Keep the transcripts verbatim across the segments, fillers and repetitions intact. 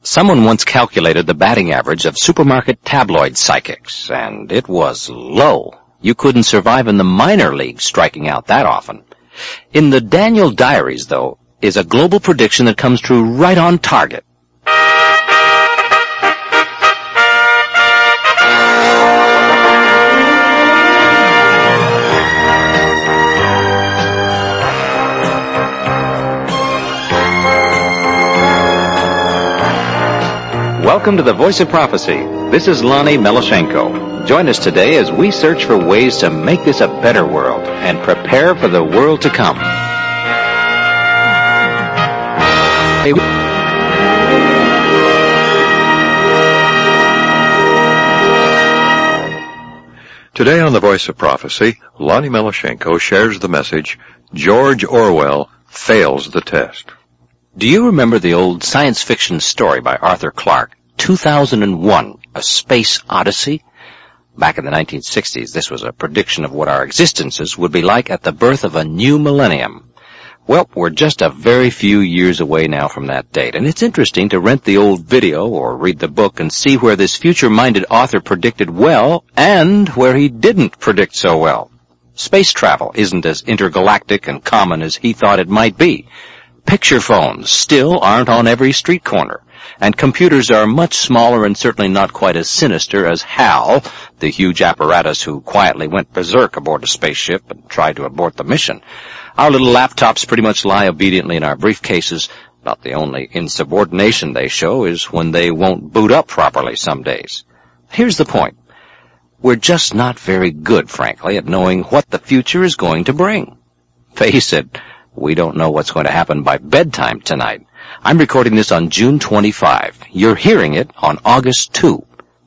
Someone once calculated the batting average of supermarket tabloid psychics, and it was low. You couldn't survive in the minor leagues striking out that often. In the Daniel Diaries, though, is a global prediction that comes true right on target. Welcome to the Voice of Prophecy. This is Lonnie Melashenko. Join us today as we search for ways to make this a better world and prepare for the world to come. Today on the Voice of Prophecy, Lonnie Melashenko shares the message, George Orwell fails the test. Do you remember the old science fiction story by Arthur Clarke, two thousand one, A Space Odyssey? Back in the nineteen sixties, this was a prediction of what our existences would be like at the birth of a new millennium. Well, we're just a very few years away now from that date, and it's interesting to rent the old video or read the book and see where this future-minded author predicted well and where he didn't predict so well. Space travel isn't as intergalactic and common as he thought it might be. Picture phones still aren't on every street corner, and computers are much smaller and certainly not quite as sinister as HAL, the huge apparatus who quietly went berserk aboard a spaceship and tried to abort the mission. Our little laptops pretty much lie obediently in our briefcases. About the only insubordination they show is when they won't boot up properly some days. Here's the point. We're just not very good, frankly, at knowing what the future is going to bring. Face it, we don't know what's going to happen by bedtime tonight. I'm recording this on June twenty-fifth. You're hearing it on August second.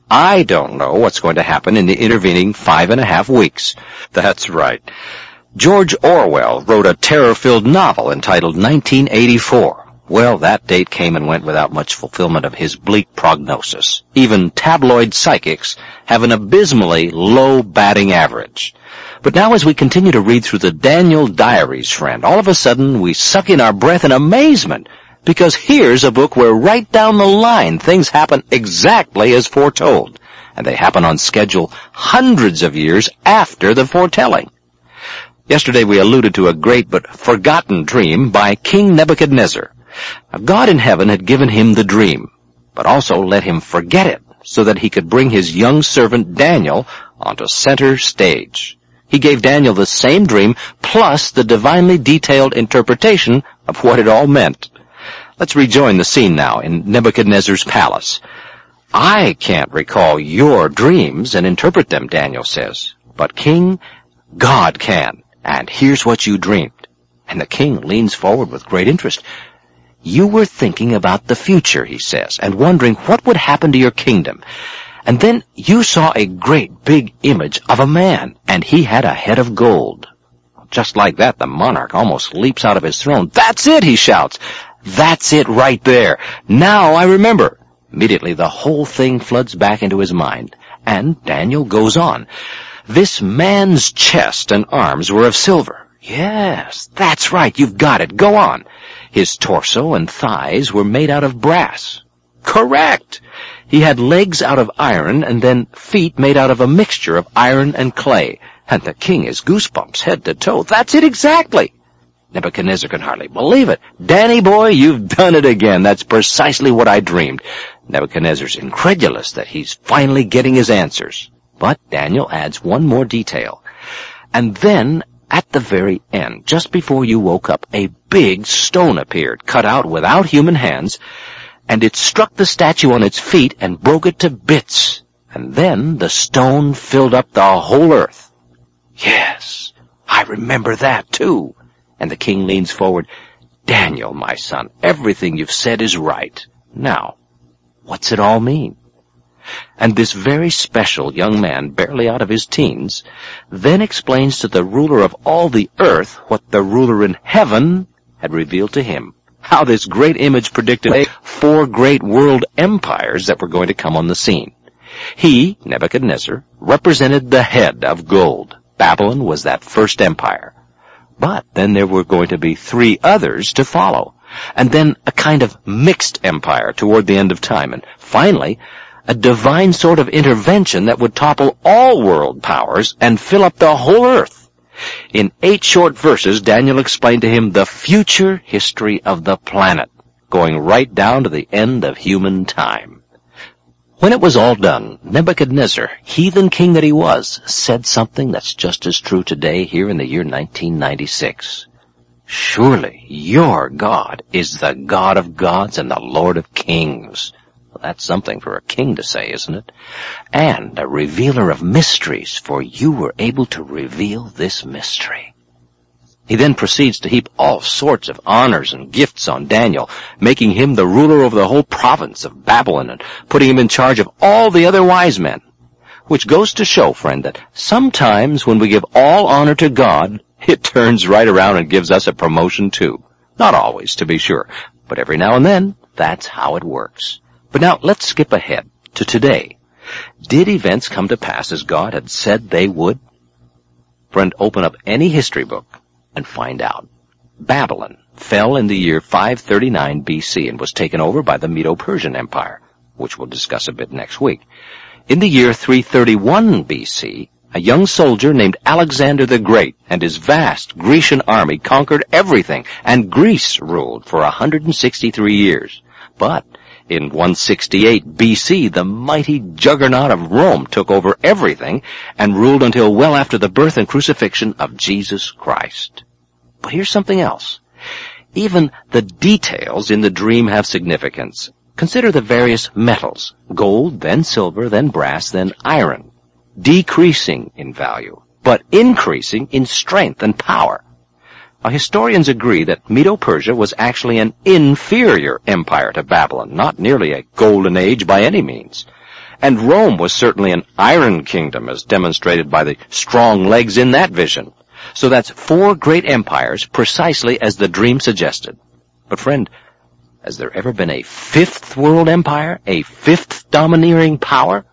I don't know what's going to happen in the intervening five and a half weeks. That's right. George Orwell wrote a terror-filled novel entitled nineteen eighty-four. Well, that date came and went without much fulfillment of his bleak prognosis. Even tabloid psychics have an abysmally low batting average. But now as we continue to read through the Daniel Diaries, friend, all of a sudden we suck in our breath in amazement, because here's a book where right down the line things happen exactly as foretold, and they happen on schedule hundreds of years after the foretelling. Yesterday we alluded to a great but forgotten dream by King Nebuchadnezzar. God in heaven had given him the dream, but also let him forget it so that he could bring his young servant Daniel onto center stage. He gave Daniel the same dream plus the divinely detailed interpretation of what it all meant. Let's rejoin the scene now in Nebuchadnezzar's palace. I can't recall your dreams and interpret them, Daniel says, but King, God can, and here's what you dreamed. And the king leans forward with great interest. You were thinking about the future, he says, and wondering what would happen to your kingdom. And then you saw a great big image of a man, and he had a head of gold. Just like that, the monarch almost leaps out of his throne. That's it, he shouts. That's it right there. Now I remember. Immediately the whole thing floods back into his mind, and Daniel goes on. This man's chest and arms were of silver. Yes, that's right, you've got it. Go on. His torso and thighs were made out of brass. Correct. He had legs out of iron and then feet made out of a mixture of iron and clay. And the king has goosebumps head to toe. That's it exactly. Nebuchadnezzar can hardly believe it. Danny boy, you've done it again. That's precisely what I dreamed. Nebuchadnezzar's incredulous that he's finally getting his answers. But Daniel adds one more detail. And then, at the very end, just before you woke up, a big stone appeared, cut out without human hands, and it struck the statue on its feet and broke it to bits. And then the stone filled up the whole earth. Yes, I remember that too. And the king leans forward. Daniel, my son, everything you've said is right. Now, what's it all mean? And this very special young man, barely out of his teens, then explains to the ruler of all the earth what the ruler in heaven had revealed to him. How this great image predicted four great world empires that were going to come on the scene. He, Nebuchadnezzar, represented the head of gold. Babylon was that first empire. But then there were going to be three others to follow. and then a kind of mixed empire toward the end of time, and finally, a divine sort of intervention that would topple all world powers and fill up the whole earth. In eight short verses, Daniel explained to him the future history of the planet, going right down to the end of human time. When it was all done, Nebuchadnezzar, heathen king that he was, said something that's just as true today here in the year nineteen ninety-six. Surely your God is the God of gods and the Lord of kings. Well, that's something for a king to say, isn't it? And a revealer of mysteries, for you were able to reveal this mystery. He then proceeds to heap all sorts of honors and gifts on Daniel, making him the ruler over the whole province of Babylon and putting him in charge of all the other wise men. Which goes to show, friend, that sometimes when we give all honor to God, it turns right around and gives us a promotion too. Not always, to be sure, but every now and then, that's how it works. But now, let's skip ahead to today. Did events come to pass as God had said they would? Friend, open up any history book and find out. Babylon fell in the year five thirty-nine B C and was taken over by the Medo-Persian Empire, which we'll discuss a bit next week. In the year three thirty-one B C, a young soldier named Alexander the Great and his vast Grecian army conquered everything, and Greece ruled for one hundred sixty-three years. But in one sixty-eight B C, the mighty juggernaut of Rome took over everything and ruled until well after the birth and crucifixion of Jesus Christ. But here's something else. Even the details in the dream have significance. Consider the various metals: gold, then silver, then brass, then iron, decreasing in value, but increasing in strength and power. Now, historians agree that Medo-Persia was actually an inferior empire to Babylon, not nearly a golden age by any means. And Rome was certainly an iron kingdom, as demonstrated by the strong legs in that vision. So that's four great empires, precisely as the dream suggested. But friend, has there ever been a fifth world empire, a fifth domineering power?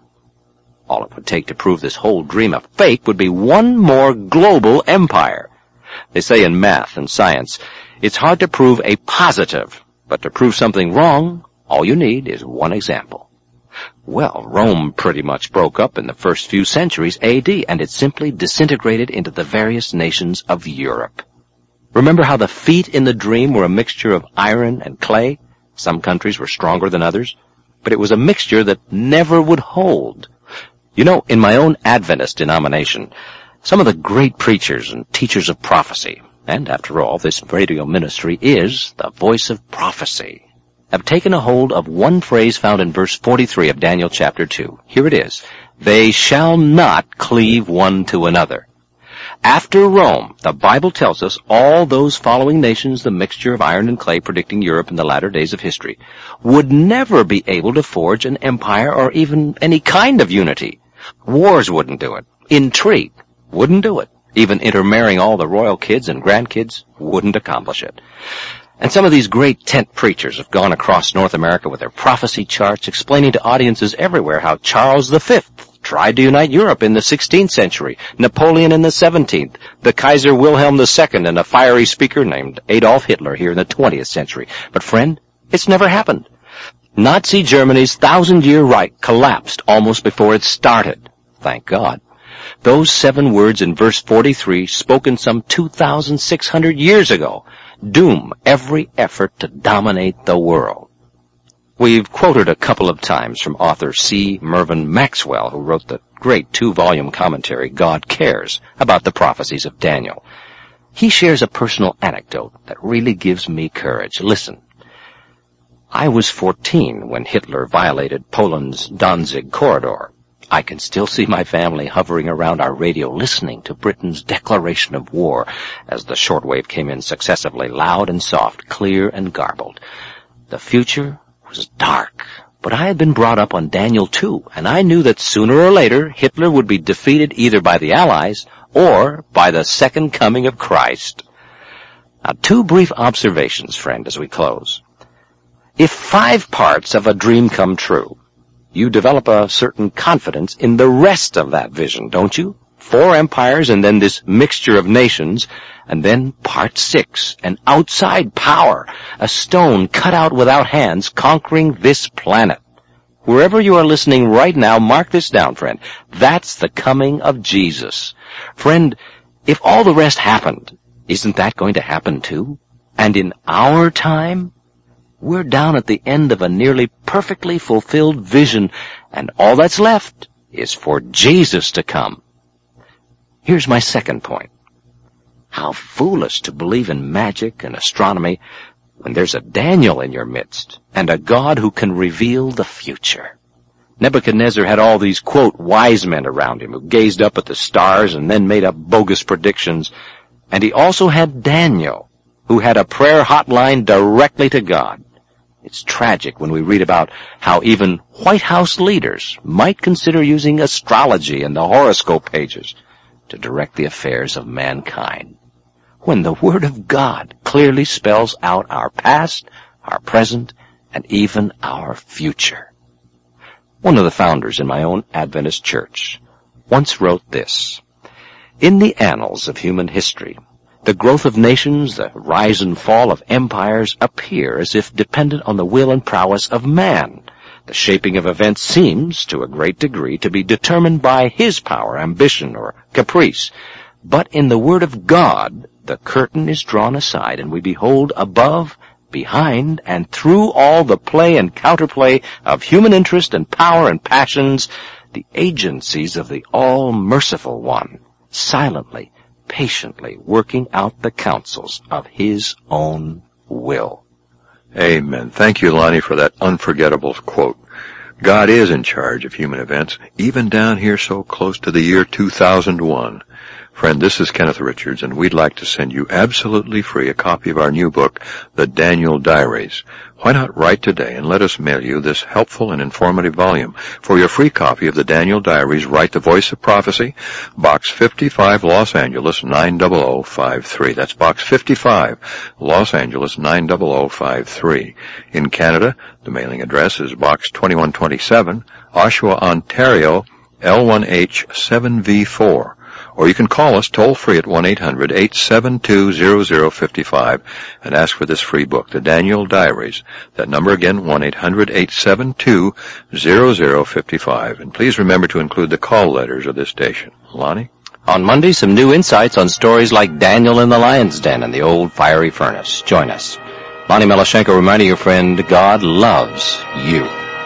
All it would take to prove this whole dream a fake would be one more global empire. They say in math and science, it's hard to prove a positive, but to prove something wrong, all you need is one example. Well, Rome pretty much broke up in the first few centuries A D, and it simply disintegrated into the various nations of Europe. Remember how the feet in the dream were a mixture of iron and clay? Some countries were stronger than others, but it was a mixture that never would hold. You know, in my own Adventist denomination, some of the great preachers and teachers of prophecy, and after all, this radio ministry is the voice of prophecy, have taken a hold of one phrase found in verse forty-three of Daniel chapter two. Here it is. They shall not cleave one to another. After Rome, the Bible tells us all those following nations, the mixture of iron and clay predicting Europe in the latter days of history, would never be able to forge an empire or even any kind of unity. Wars wouldn't do it. Intrigue wouldn't do it. Even intermarrying all the royal kids and grandkids wouldn't accomplish it. And some of these great tent preachers have gone across North America with their prophecy charts, explaining to audiences everywhere how Charles the Fifth tried to unite Europe in the sixteenth century, Napoleon in the seventeenth, the Kaiser Wilhelm the Second, and a fiery speaker named Adolf Hitler here in the twentieth century. But friend, it's never happened. Nazi Germany's thousand-year Reich collapsed almost before it started. Thank God. Those seven words in verse forty-three, spoken some two thousand six hundred years ago, doom every effort to dominate the world. We've quoted a couple of times from author C. Mervyn Maxwell, who wrote the great two-volume commentary, God Cares, about the prophecies of Daniel. He shares a personal anecdote that really gives me courage. Listen. I was fourteen when Hitler violated Poland's Danzig corridor. I can still see my family hovering around our radio listening to Britain's declaration of war as the shortwave came in successively, loud and soft, clear and garbled. The future was dark, but I had been brought up on Daniel two, and I knew that sooner or later Hitler would be defeated either by the Allies or by the second coming of Christ. Now, two brief observations, friend, as we close. If five parts of a dream come true, you develop a certain confidence in the rest of that vision, don't you? four empires and then this mixture of nations, and then part six, an outside power, a stone cut out without hands conquering this planet. Wherever you are listening right now, mark this down, friend. That's the coming of Jesus. Friend, if all the rest happened, isn't that going to happen too? And in our time, we're down at the end of a nearly perfectly fulfilled vision, and all that's left is for Jesus to come. Here's my second point. How foolish to believe in magic and astronomy when there's a Daniel in your midst and a God who can reveal the future. Nebuchadnezzar had all these, quote, wise men around him who gazed up at the stars and then made up bogus predictions. And he also had Daniel, who had a prayer hotline directly to God. It's tragic when we read about how even White House leaders might consider using astrology and the horoscope pages to direct the affairs of mankind, when the Word of God clearly spells out our past, our present, and even our future. One of the founders in my own Adventist church once wrote this: "In the annals of human history, the growth of nations, the rise and fall of empires appear as if dependent on the will and prowess of man. The shaping of events seems, to a great degree, to be determined by his power, ambition, or caprice. But in the Word of God, the curtain is drawn aside, and we behold above, behind, and through all the play and counterplay of human interest and power and passions, the agencies of the all-merciful One, silently, patiently working out the counsels of his own will." Amen. Thank you, Lonnie, for that unforgettable quote. God is in charge of human events, even down here so close to the year two thousand one. Friend, this is Kenneth Richards, and we'd like to send you absolutely free a copy of our new book, The Daniel Diaries. Why not write today and let us mail you this helpful and informative volume? For your free copy of The Daniel Diaries, write The Voice of Prophecy, Box fifty-five, Los Angeles, nine zero zero five three. That's Box fifty-five, Los Angeles, nine zero zero five three. In Canada, the mailing address is Box twenty-one twenty-seven, Oshawa, Ontario, L one H seven V four. Or you can call us toll-free at one eight hundred, eight seven two, zero zero five five and ask for this free book, The Daniel Diaries. That number again, one eight hundred, eight seven two, zero zero five five. And please remember to include the call letters of this station. Lonnie? On Monday, some new insights on stories like Daniel in the lion's den and the old fiery furnace. Join us. Lonnie Melashenko reminding your friend, God loves you.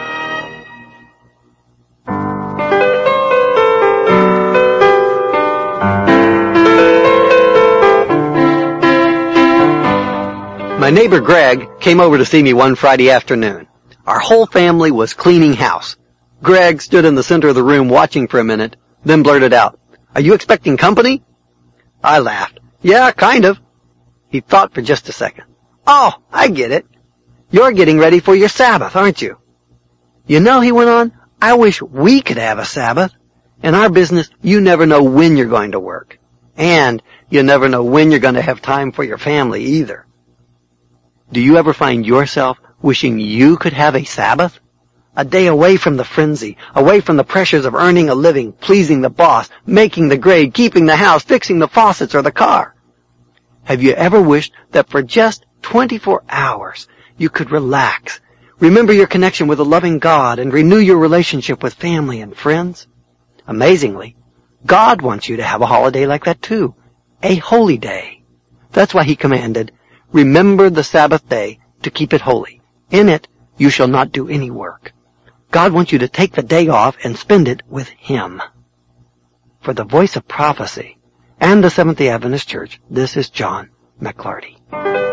My neighbor Greg came over to see me one Friday afternoon. Our whole family was cleaning house. Greg stood in the center of the room watching for a minute, then blurted out, "Are you expecting company?" I laughed. "Yeah, kind of." He thought for just a second. "Oh, I get it. You're getting ready for your Sabbath, aren't you?" "You know," he went on, "I wish we could have a Sabbath. In our business, you never know when you're going to work. And you never know when you're going to have time for your family either." Do you ever find yourself wishing you could have a Sabbath? A day away from the frenzy, away from the pressures of earning a living, pleasing the boss, making the grade, keeping the house, fixing the faucets or the car. Have you ever wished that for just twenty-four hours you could relax, remember your connection with a loving God, and renew your relationship with family and friends? Amazingly, God wants you to have a holiday like that too, a holy day. That's why he commanded, "Remember the Sabbath day to keep it holy. In it you shall not do any work." God wants you to take the day off and spend it with him. For the Voice of Prophecy and the Seventh-day Adventist Church, this is John McClarty.